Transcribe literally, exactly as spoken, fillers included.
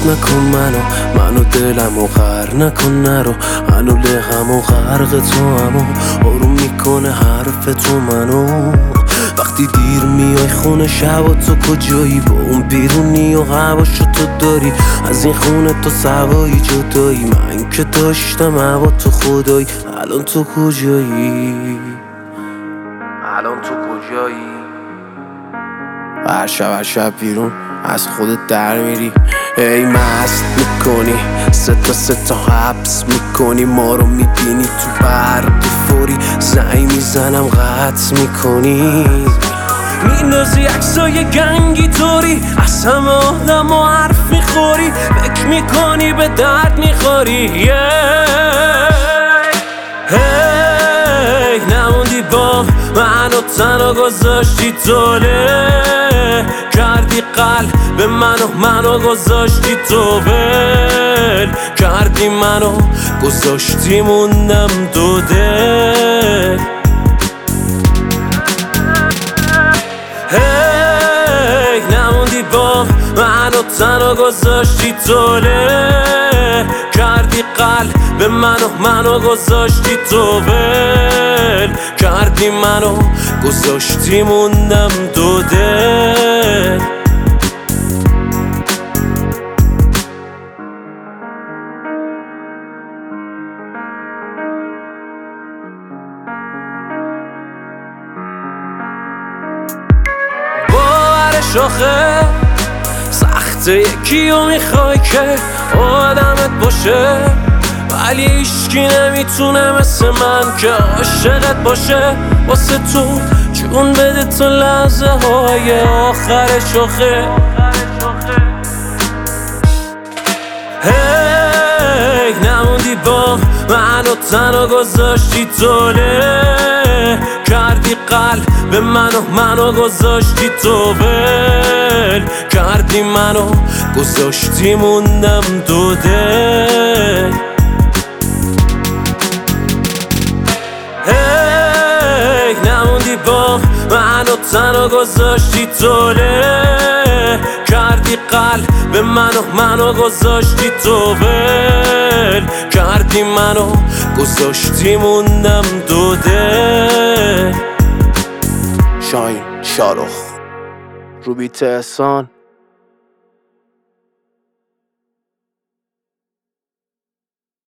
نکن منو منو دلمو غر نکن نرو منو لغمو غرق تو همو آروم میکنه حرف تو منو وقتی دیر میای خونه شب و تو کجایی با اون بیرونی و هواشو تو داری از این خونه تو سوایی جدایی من که داشتم هوا تو خدایی الان تو کجایی الان تو کجایی هر شب هر شب بیرون از خودت در میری ای مست میکنی سه تا سه تا حبس میکنی ما رو میبینی تو برق فوری زنگ میزنم قطع میکنی میندازی عکسای گنگی طوری از همه آدم و حرف میخوری فکر میکنی به درد میخوری yeah. hey, نموندی با من و تنها گذاشتی توله کردی قلب به منو منو گذاشتی تو ول کردی منو گذاشتی موندم دو دل hey, نموندی با من و تنها گذاشتی توله کردی قلب به منو منو گذاشتی تو ول کردی منو گذاشتی موندم دو دل شاخه سخته یکیو میخوای که آدمت باشه ولی هیچکی نمیتونه مثل من که عاشقت باشه واسه تو جون بده تا لحظه های آخر شاخه hey, نموندی با من و تنها گذاشتی توله کردی قلب به منو منو گذاشتی تو ول کردی منو گذاشتی موندم دو دل hey, نموندی با من و تنها گذاشتی توله کردی قلب به منو منو گذاشتی تو ول کردی منو گذاشتی موندم دو دل شاهین شارخ روبیت احسان